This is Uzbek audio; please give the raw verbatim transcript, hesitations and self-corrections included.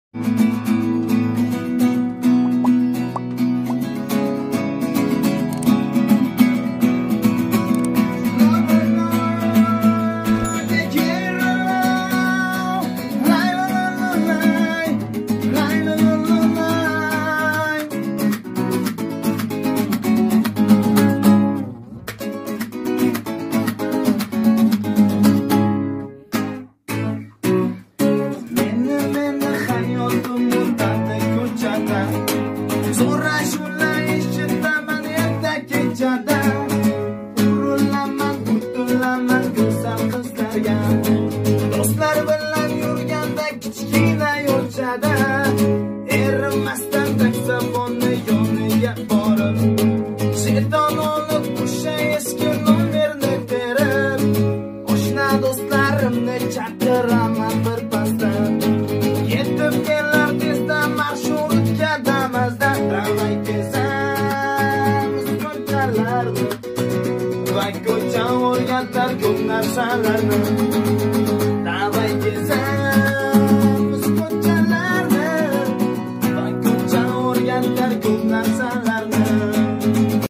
Do'stlar bilan yurganda kichkina yo'lchada erinmasdan taksafonni yoniga borib, shayton olib o'sha eski nomerni terib, oshna do'stlarimni chaqiraman bir pasdan. Yetib kelar tezda marshrutka Damas'da tramvay kezamiz ko'chalarni. Voy ko'cha o'rgatar ko'p narsalarni.